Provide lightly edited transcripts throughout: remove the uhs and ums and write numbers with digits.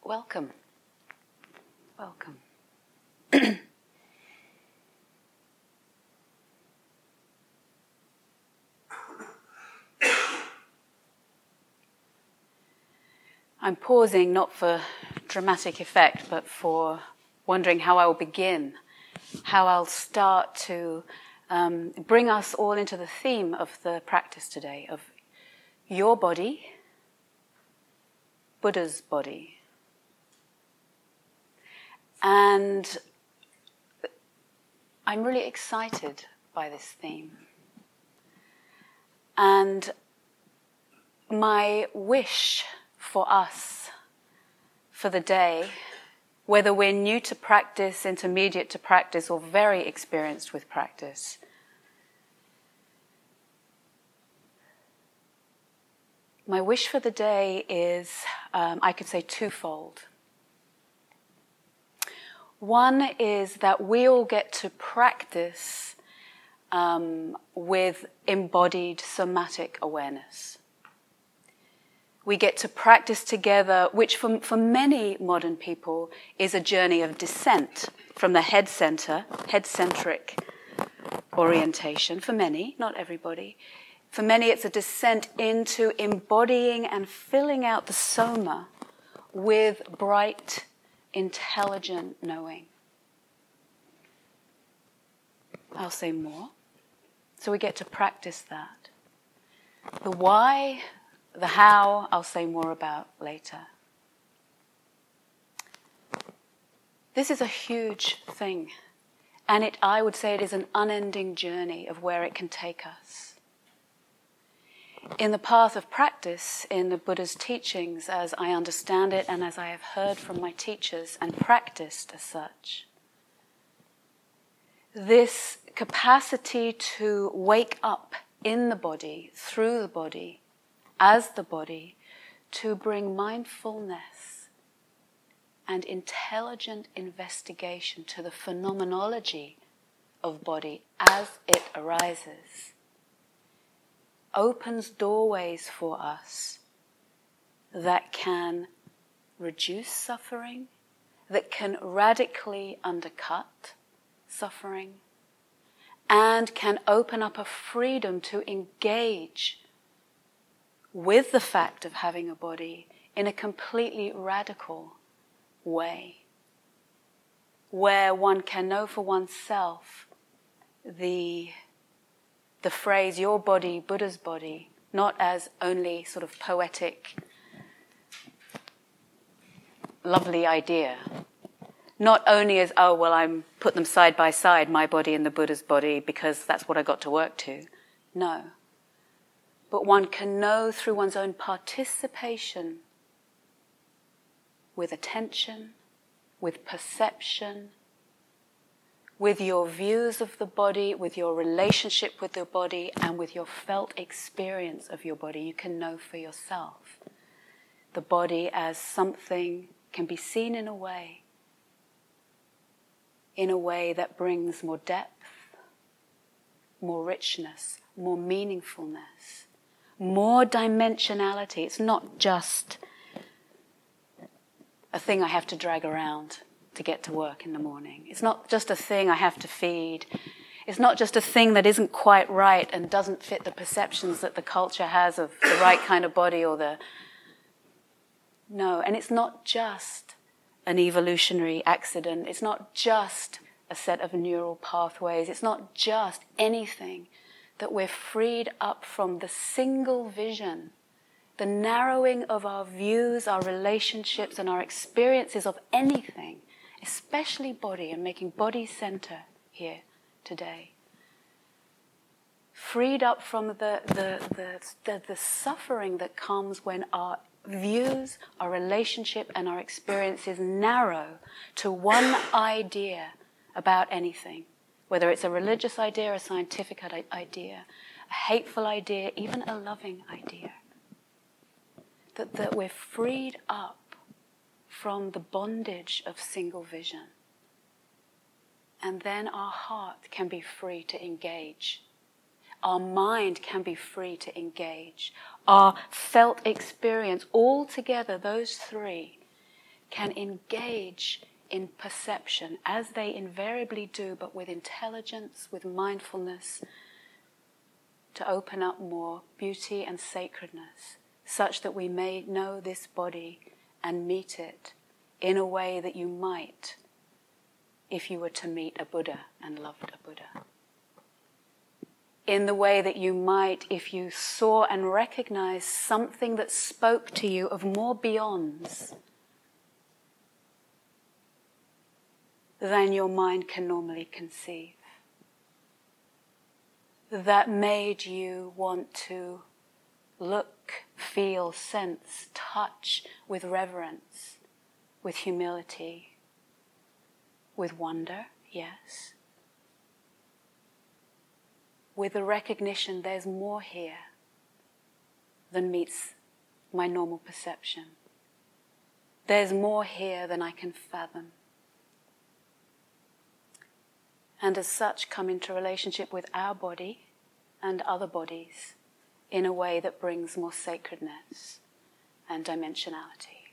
welcome. Welcome. I'm pausing not for dramatic effect, but for wondering how I will begin, how I'll start to bring us all into the theme of the practice today, of your body, Buddha's body. And I'm really excited by this theme. And my wish for us, for the day, whether we're new to practice, intermediate to practice, or very experienced with practice, my wish for the day is, I could say, twofold. One is that we all get to practice with embodied somatic awareness. We get to practice together, which for many modern people is a journey of descent from the head center, head-centric orientation. For many, not everybody. For many, it's a descent into embodying and filling out the soma with bright, intelligent knowing. I'll say more. So we get to practice that. The why, the how, I'll say more about later. This is a huge thing, and I would say it is an unending journey of where it can take us. In the path of practice, in the Buddha's teachings, as I understand it and as I have heard from my teachers and practiced as such, this capacity to wake up in the body, through the body, as the body, to bring mindfulness and intelligent investigation to the phenomenology of body as it arises, opens doorways for us that can reduce suffering, that can radically undercut suffering, and can open up a freedom to engage with the fact of having a body in a completely radical way, where one can know for oneself the phrase, your body, Buddha's body, not as only sort of poetic, lovely idea. Not only as, oh, well, I'm put them side by side, my body and the Buddha's body, because that's what I got to work to. No. But one can know through one's own participation with attention, with perception, with your views of the body, with your relationship with the body, and with your felt experience of your body, you can know for yourself. The body as something can be seen in a way that brings more depth, more richness, more meaningfulness, more dimensionality. It's not just a thing I have to drag around to get to work in the morning. It's not just a thing I have to feed. It's not just a thing that isn't quite right and doesn't fit the perceptions that the culture has of the right kind of body or the... No, and it's not just an evolutionary accident. It's not just a set of neural pathways. It's not just anything that we're freed up from the single vision, the narrowing of our views, our relationships, and our experiences of anything, especially body, and making body center here today. Freed up from the suffering that comes when our views, our relationship, and our experiences narrow to one idea about anything, whether it's a religious idea, a scientific idea, a hateful idea, even a loving idea. That we're freed up from the bondage of single vision. And then our heart can be free to engage. Our mind can be free to engage. Our felt experience, all together, those three, can engage in perception, as they invariably do, but with intelligence, with mindfulness, to open up more beauty and sacredness, such that we may know this body and meet it in a way that you might if you were to meet a Buddha and loved a Buddha. In the way that you might if you saw and recognized something that spoke to you of more beyonds than your mind can normally conceive. That made you want to look, feel, sense, touch with reverence, with humility, with wonder, yes. With the recognition there's more here than meets my normal perception. There's more here than I can fathom. And as such come into relationship with our body and other bodies in a way that brings more sacredness and dimensionality.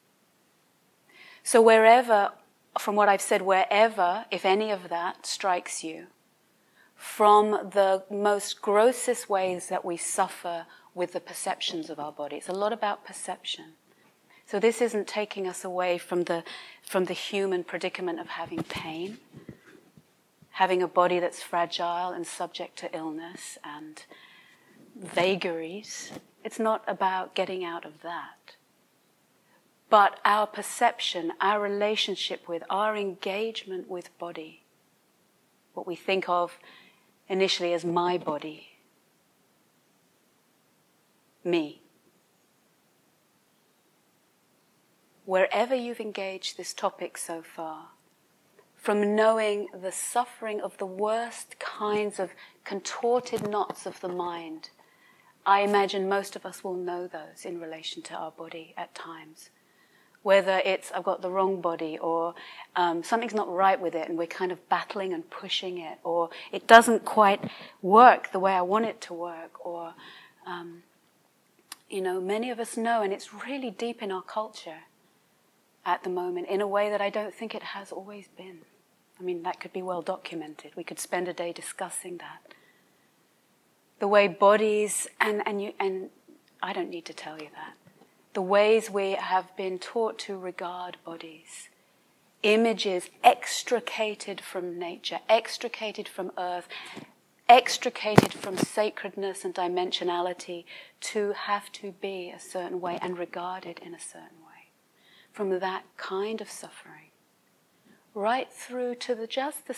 So wherever, from what I've said, wherever, if any of that strikes you, from the most grossest ways that we suffer with the perceptions of our body, it's a lot about perception. So this isn't taking us away from the human predicament of having pain, having a body that's fragile and subject to illness and vagaries. It's not about getting out of that. But our perception, our relationship with, our engagement with body, what we think of initially as my body, me. Wherever you've engaged this topic so far, from knowing the suffering of the worst kinds of contorted knots of the mind, I imagine most of us will know those in relation to our body at times. Whether it's, I've got the wrong body, or something's not right with it and we're kind of battling and pushing it, or it doesn't quite work the way I want it to work, or, many of us know, and it's really deep in our culture at the moment in a way that I don't think it has always been. I mean, that could be well documented. We could spend a day discussing that. The way bodies, and I don't need to tell you that. The ways we have been taught to regard bodies. Images extricated from nature, extricated from earth, extricated from sacredness and dimensionality to have to be a certain way and regarded in a certain way. From that kind of suffering. Right through to the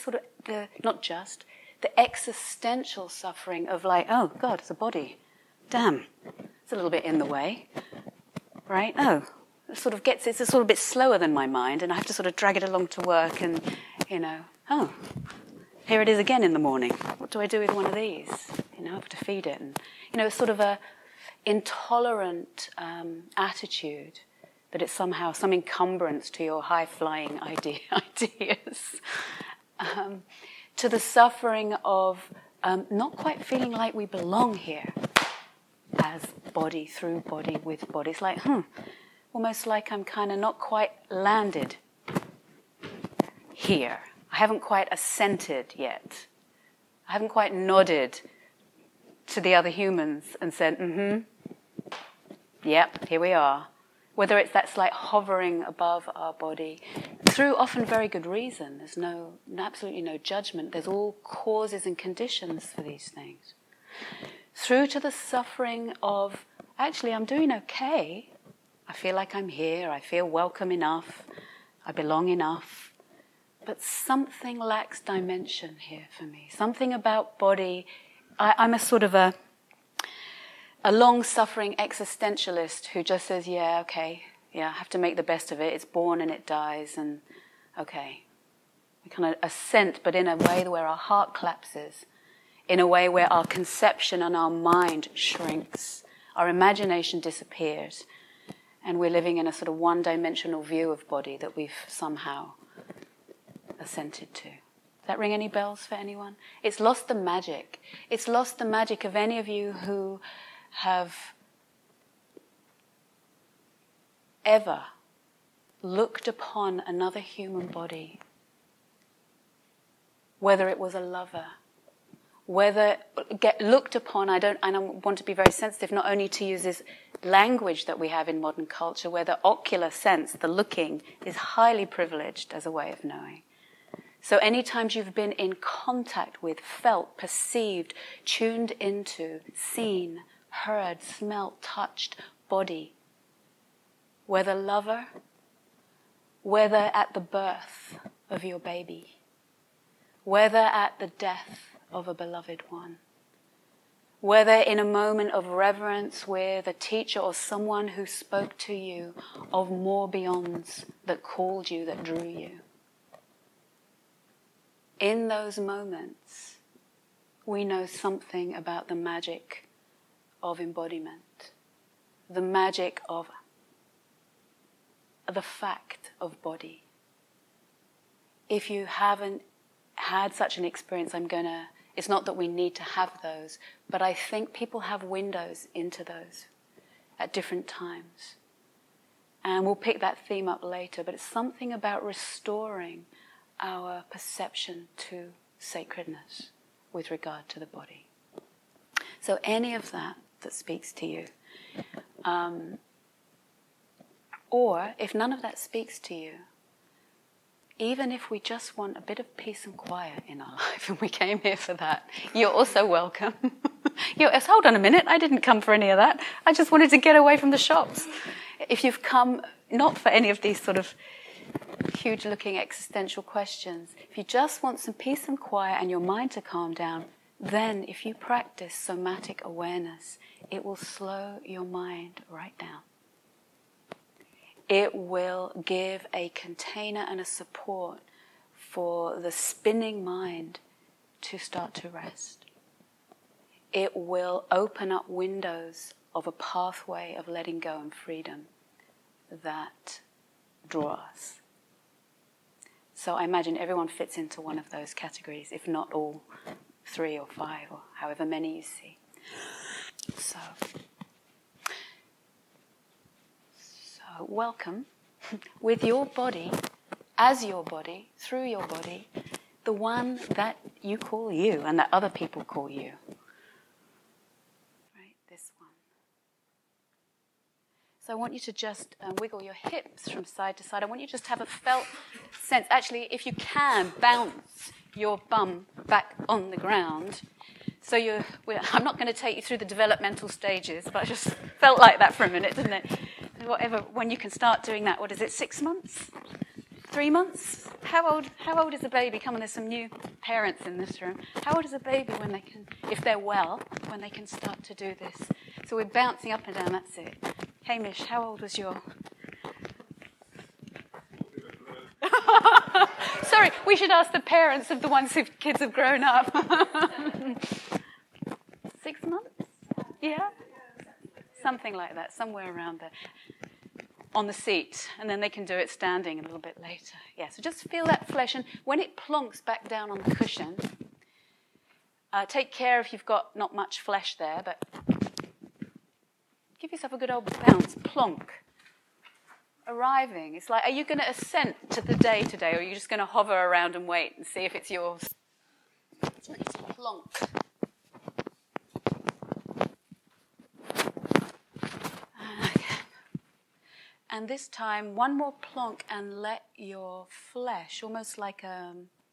existential suffering of like, oh God, it's a body. Damn, it's a little bit in the way. Right? Oh, it's a sort of bit slower than my mind, and I have to sort of drag it along to work and, oh, here it is again in the morning. What do I do with one of these? I have to feed it. And, it's sort of a intolerant attitude that it's somehow some encumbrance to your high-flying ideas. To the suffering of not quite feeling like we belong here as body, through body, with body. It's like, almost like I'm kind of not quite landed here. I haven't quite assented yet. I haven't quite nodded to the other humans and said, yep, here we are. Whether it's that slight hovering above our body, through often very good reason. There's absolutely no judgment. There's all causes and conditions for these things. Through to the suffering of, actually, I'm doing okay. I feel like I'm here. I feel welcome enough. I belong enough. But something lacks dimension here for me. Something about body. I'm a sort of a long-suffering existentialist who just says, yeah, okay, I have to make the best of it. It's born and it dies, and okay. We kind of assent, but in a way where our heart collapses, in a way where our conception and our mind shrinks, our imagination disappears, and we're living in a sort of one-dimensional view of body that we've somehow assented to. Does that ring any bells for anyone? It's lost the magic. It's lost the magic of any of you who have ever looked upon another human body, whether it was a lover, whether looked upon, I want to be very sensitive not only to use this language that we have in modern culture, where the ocular sense, the looking, is highly privileged as a way of knowing. So any times you've been in contact with, felt, perceived, tuned into, seen, heard, smelt, touched body, whether lover, whether at the birth of your baby, whether at the death of a beloved one, whether in a moment of reverence with a teacher or someone who spoke to you of more beyonds that called you, that drew you. In those moments, we know something about the magic of embodiment, the magic of the fact of body. If you haven't had such an experience, it's not that we need to have those, but I think people have windows into those at different times. And we'll pick that theme up later, but it's something about restoring our perception to sacredness with regard to the body. So any of that speaks to you. Or if none of that speaks to you, even if we just want a bit of peace and quiet in our life, and we came here for that, you're also welcome. Hold on a minute, I didn't come for any of that. I just wanted to get away from the shops. If you've come not for any of these sort of huge-looking existential questions, if you just want some peace and quiet and your mind to calm down, then if you practice somatic awareness, it will slow your mind right down. It will give a container and a support for the spinning mind to start to rest. It will open up windows of a pathway of letting go and freedom that draw us. So I imagine everyone fits into one of those categories, if not all 3 or 5 or however many you see. So welcome with your body, as your body, through your body, the one that you call you and that other people call you. Right, this one. So I want you to just wiggle your hips from side to side. I want you to just have a felt sense. Actually, if you can, bounce your bum back on the ground. So I'm not going to take you through the developmental stages, but I just felt like that for a minute, didn't it? When you can start doing that, what is it, 6 months? 3 months? How old is a baby? Come on, there's some new parents in this room. How old is a baby when they can, if they're well, when they can start to do this? So we're bouncing up and down, that's it. Hamish, how old was your... Sorry, we should ask the parents of the ones whose kids have grown up. 6 months? Yeah? Something like that, somewhere around there. On the seat, and then they can do it standing a little bit later. Yeah, so just feel that flesh, and when it plonks back down on the cushion, take care if you've got not much flesh there, but give yourself a good old bounce, plonk. Arriving, it's like, are you going to ascend to the day today, or are you just going to hover around and wait and see if it's yours? It's plonk. And this time, one more plonk and let your flesh, almost like what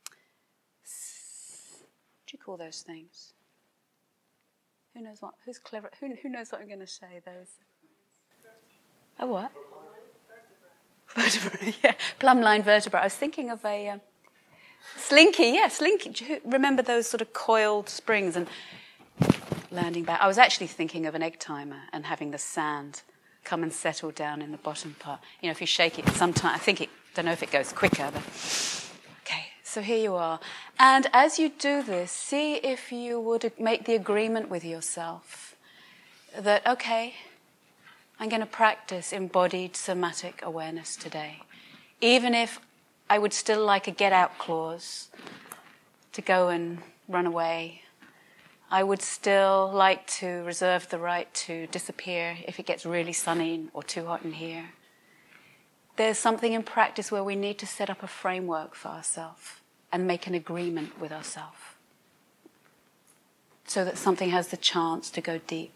do you call those things? Who knows what? Who's clever? Who knows what I'm going to say? Those. A what? Vertebrae. Yeah, plumb-line vertebra. I was thinking of a slinky. Yeah, slinky. Do you remember those sort of coiled springs and landing back? I was actually thinking of an egg timer and having the sand come and settle down in the bottom part. You know, if you shake it, sometimes don't know if it goes quicker, but okay. So here you are, and as you do this, see if you would make the agreement with yourself that okay, I'm going to practice embodied somatic awareness today, even if I would still like a get-out clause to go and run away. I would still like to reserve the right to disappear if it gets really sunny or too hot in here. there's something in practice where we need to set up a framework for ourselves and make an agreement with ourselves so that something has the chance to go deep.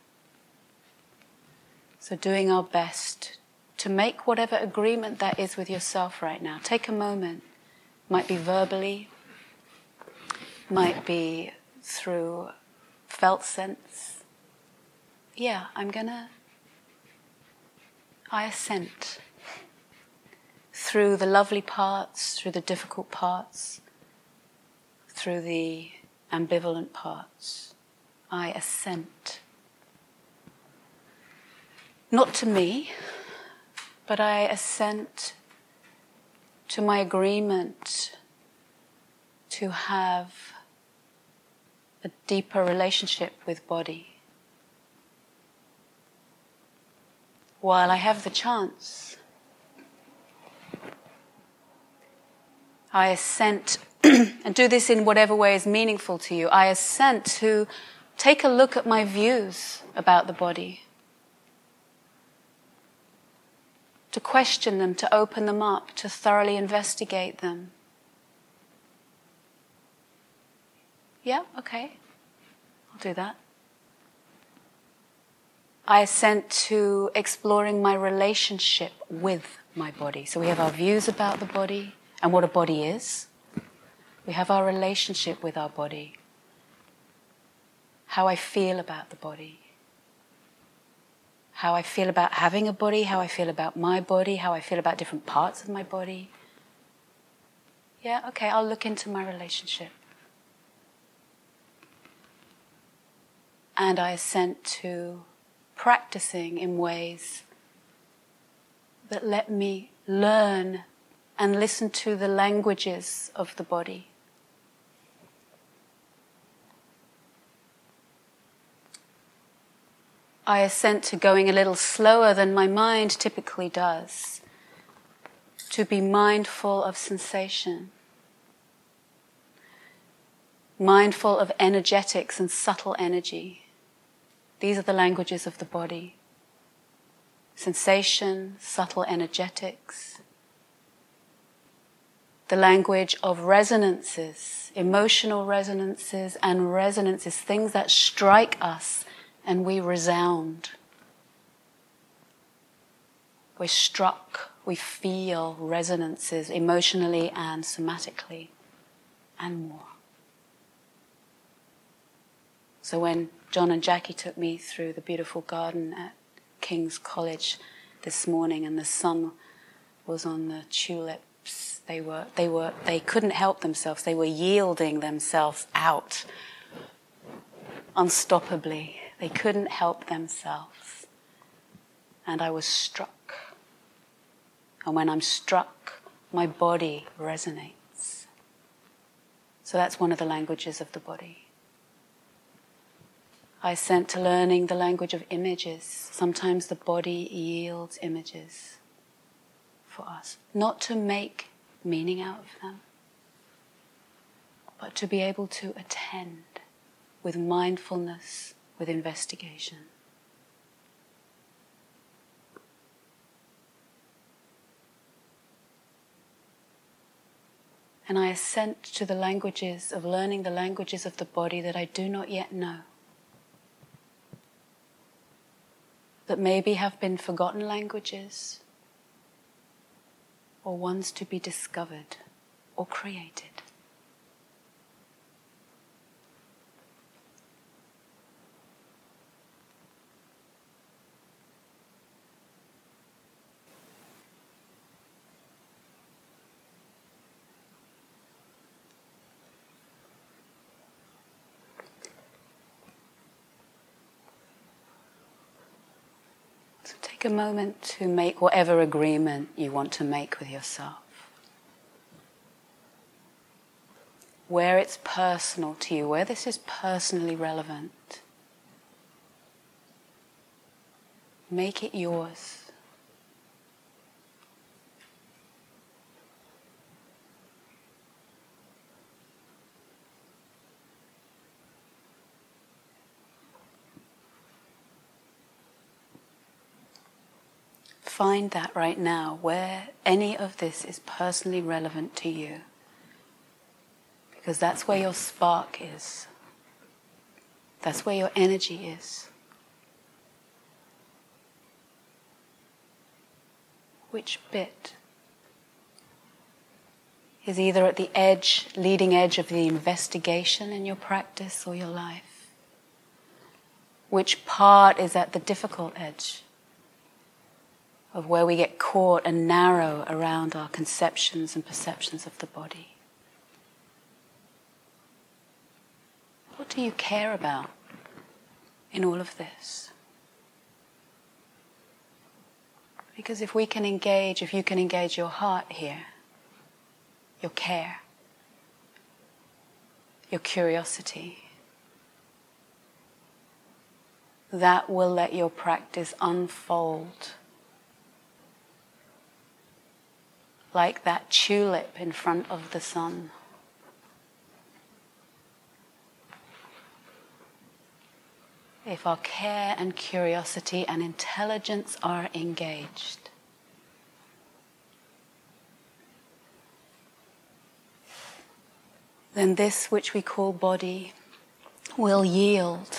So doing our best to make whatever agreement that is with yourself right now. Take a moment. Might be verbally, might be through felt sense. Yeah, I assent. Through the lovely parts, through the difficult parts, through the ambivalent parts, I assent. Not to me, but I assent to my agreement to have a deeper relationship with body. While I have the chance, I assent, and do this in whatever way is meaningful to you, I assent to take a look at my views about the body, to question them, to open them up, to thoroughly investigate them. Yeah, okay, I'll do that. I assent to exploring my relationship with my body. So we have our views about the body and what a body is. We have our relationship with our body. How I feel about the body. How I feel about having a body, how I feel about my body, how I feel about different parts of my body. Yeah, okay, I'll look into my relationship. And I assent to practicing in ways that let me learn and listen to the languages of the body. I assent to going a little slower than my mind typically does, to be mindful of sensation, mindful of energetics and subtle energy. These are the languages of the body. Sensation, subtle energetics. The language of resonances, emotional resonances and resonances, things that strike us and we resound. We're struck, we feel resonances emotionally and somatically and more. So when John and Jackie took me through the beautiful garden at King's College this morning and the sun was on the tulips, they couldn't help themselves. They were yielding themselves out unstoppably. They couldn't help themselves. And I was struck. And when I'm struck, my body resonates. So that's one of the languages of the body. I assent to learning the language of images. Sometimes the body yields images for us. Not to make meaning out of them, but to be able to attend with mindfulness, with investigation. And I assent to the languages of learning the languages of the body that I do not yet know, that maybe have been forgotten languages, or ones to be discovered or created. Take a moment to make whatever agreement you want to make with yourself. Where it's personal to you, where this is personally relevant. Make it yours. Find that right now, where any of this is personally relevant to you. Because that's where your spark is. That's where your energy is. Which bit is either at the edge, leading edge of the investigation in your practice or your life? Which part is at the difficult edge of where we get caught and narrow around our conceptions and perceptions of the body? What do you care about in all of this? Because if you can engage your heart here, your care, your curiosity, that will let your practice unfold like that tulip in front of the sun. If our care and curiosity and intelligence are engaged, then this which we call body will yield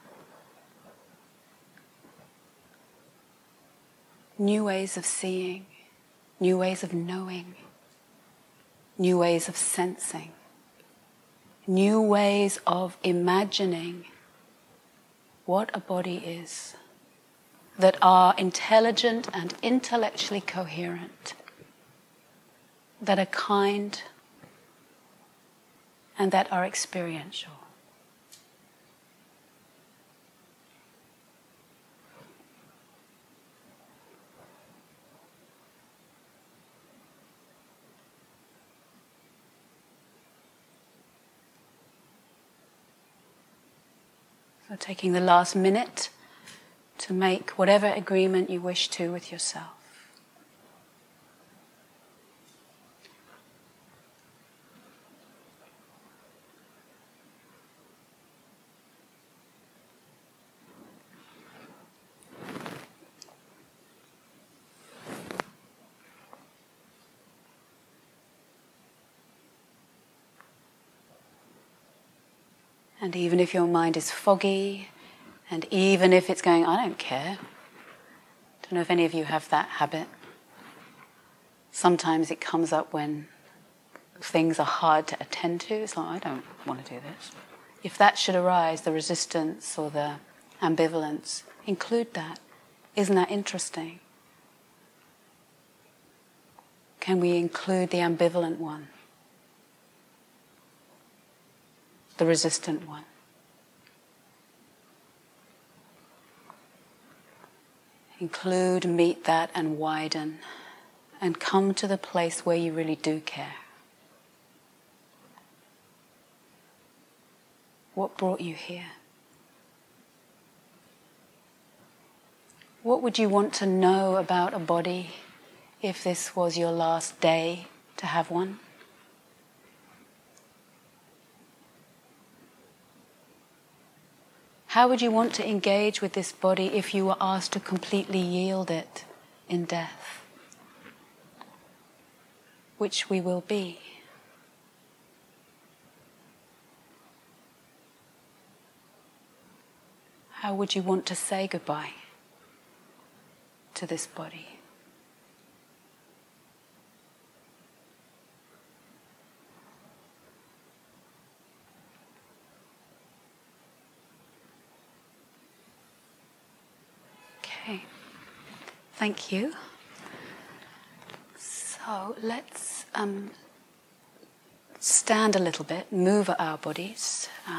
new ways of seeing, new ways of knowing, new ways of sensing, new ways of imagining what a body is, that are intelligent and intellectually coherent, that are kind, and that are experiential. So taking the last minute to make whatever agreement you wish to with yourself. And even if your mind is foggy, and even if it's going, I don't care. Don't know if any of you have that habit. Sometimes it comes up when things are hard to attend to. It's like, I don't want to do this. If that should arise, the resistance or the ambivalence, include that. Isn't that interesting? Can we include the ambivalent one? The resistant one? Include, meet that and widen, and come to the place where you really do care. What brought you here? What would you want to know about a body if this was your last day to have one? How would you want to engage with this body if you were asked to completely yield it in death? Which we will be. How would you want to say goodbye to this body? Okay, thank you. So let's stand a little bit, move our bodies.